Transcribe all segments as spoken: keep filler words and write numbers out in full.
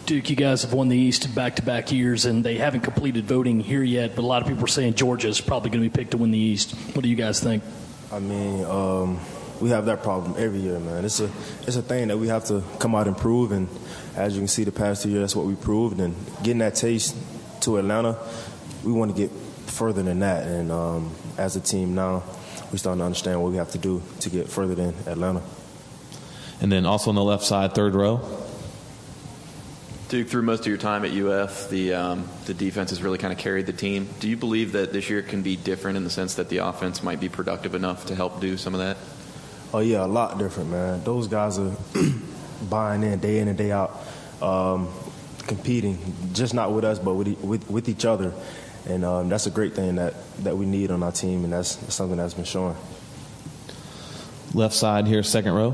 Duke, you guys have won the East back-to-back years, and they haven't completed voting here yet, but a lot of people are saying Georgia is probably going to be picked to win the East. What do you guys think? I mean, um, we have that problem every year, man. It's a it's a thing that we have to come out and prove, and as you can see the past two years, that's what we proved. And getting that taste to Atlanta, we want to get further than that. And um, as a team now, we're starting to understand what we have to do to get further than Atlanta. And then also on the left side, third row. Duke, through most of your time at U F, the um, the defense has really kind of carried the team. Do you believe that this year can be different in the sense that the offense might be productive enough to help do some of that? Oh, yeah, a lot different, man. Those guys are buying in day in and day out, um, competing, just not with us, but with with, with each other. And um, that's a great thing that, that we need on our team, and that's, that's something that's been showing. Left side here, second row.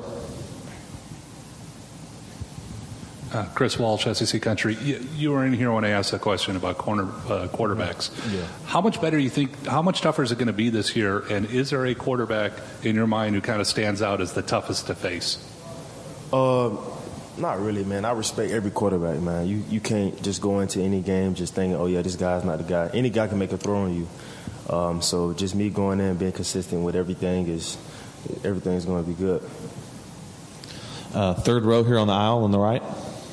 Uh, Chris Walsh, S E C Country. You, you were in here when I asked that question about corner uh, quarterbacks. Yeah. How much better do you think? How much tougher is it going to be this year? And is there a quarterback in your mind who kind of stands out as the toughest to face? Uh, not really, man. I respect every quarterback, man. You you can't just go into any game just thinking, oh yeah, this guy's not the guy. Any guy can make a throw on you. Um, so just me going in and being consistent with everything is everything's going to be good. Uh, third row here on the aisle on the right.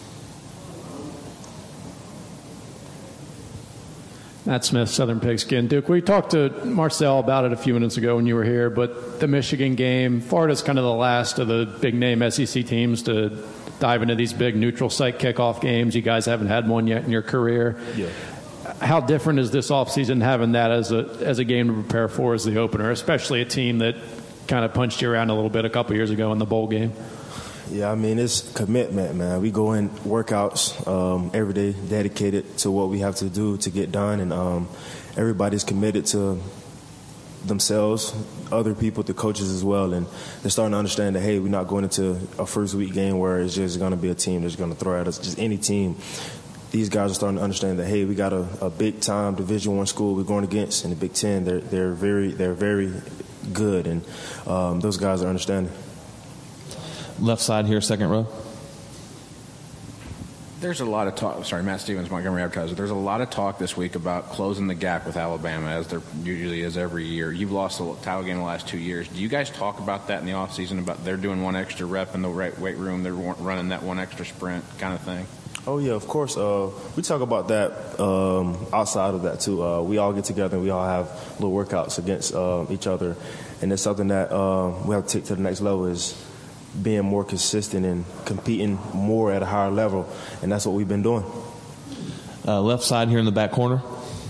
Matt Smith, Southern Pigskin. Duke, we talked to Marcel about it a few minutes ago when you were here, but the Michigan game, Florida's kind of the last of the big-name S E C teams to dive into these big neutral site kickoff games. You guys haven't had one yet in your career. Yeah. How different is this offseason having that as a as a game to prepare for as the opener, especially a team that kind of punched you around a little bit a couple years ago in the bowl game? Yeah, I mean, it's commitment, man. We go in workouts um, every day dedicated to what we have to do to get done, and um, everybody's committed to themselves, other people, the coaches as well, and they're starting to understand that, hey, we're not going into a first week game where it's just going to be a team that's going to throw at us, just any team. These guys are starting to understand that, hey, we got a, a big time Division One school we're going against in the Big Ten. They're they're very they're very good, and um, those guys are understanding. Left side here, second row. There's a lot of talk. Sorry, Matt Stevens, Montgomery Advertiser. There's a lot of talk this week about closing the gap with Alabama, as there usually is every year. You've lost the title game the last two years. Do you guys talk about that in the off season? About they're doing one extra rep in the right weight room, they're running that one extra sprint kind of thing? Oh yeah, of course. Uh, we talk about that um, outside of that too. Uh, we all get together and we all have little workouts against uh, each other, and it's something that uh, we have to take to the next level. Is being more consistent and competing more at a higher level, and that's what we've been doing. Uh, left side here in the back corner.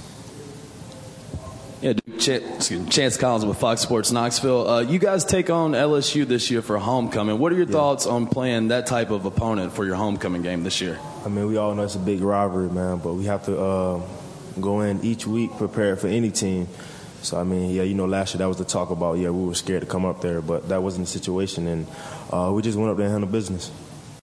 Yeah, Chance, Chance Collins with Fox Sports Knoxville. Uh, you guys take on L S U this year for homecoming. What are your yeah. thoughts on playing that type of opponent for your homecoming game this year? I mean, we all know it's a big rivalry, man, but we have to uh, go in each week prepared for any team. So, I mean, yeah, you know, last year that was the talk about, yeah, we were scared to come up there, but that wasn't the situation, and uh, we just went up there and handled business.